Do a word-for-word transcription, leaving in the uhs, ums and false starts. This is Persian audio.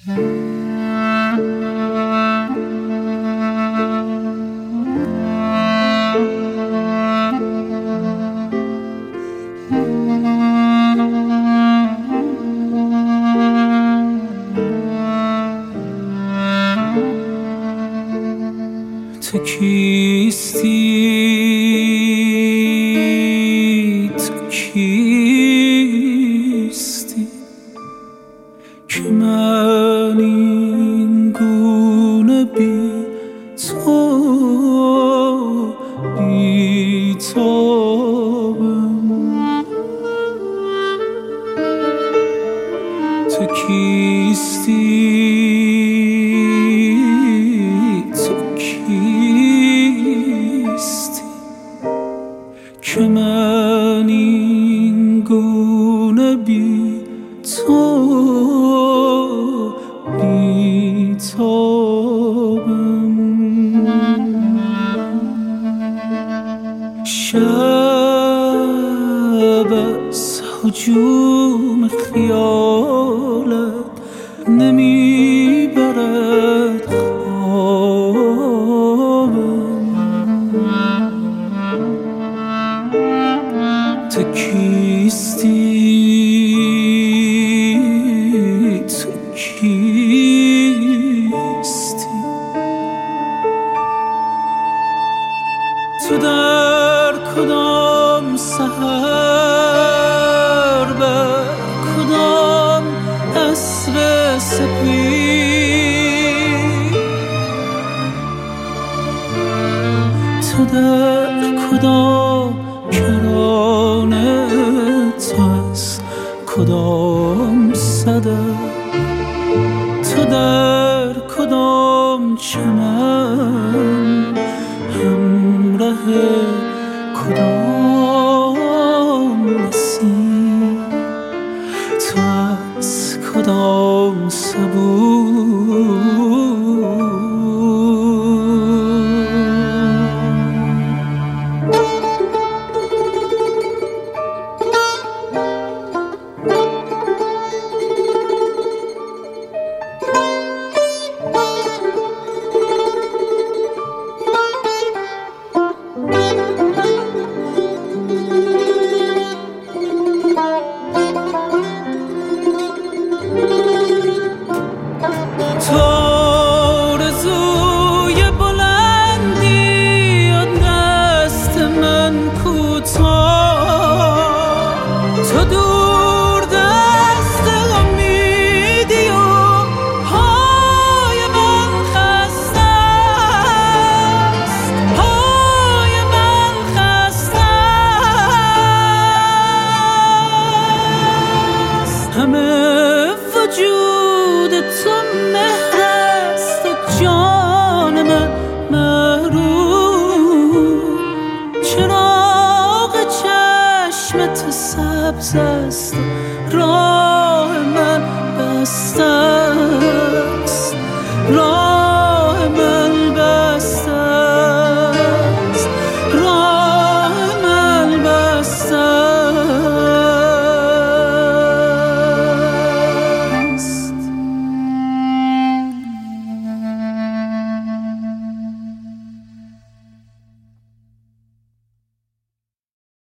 تو کیستی تو کیستی که من این گونه بی تو بی تابم تو کیستی که من این گونه بی تو بی تابم شب از هجوم خیالت نمیبرد تو کیستی تو کیستی تو در کدام سحر بر کدام عصر سپید تو در کدام کرانه تو از کدام صدف تو در کدام چمن همراه کدام نسیم تو از کدام صبور تو دور دست امیدی و پای من خسته است پای من خسته است همه وجود تو مهر است و جان من محروم چراغ چشم تو سبز است راه من بسته است.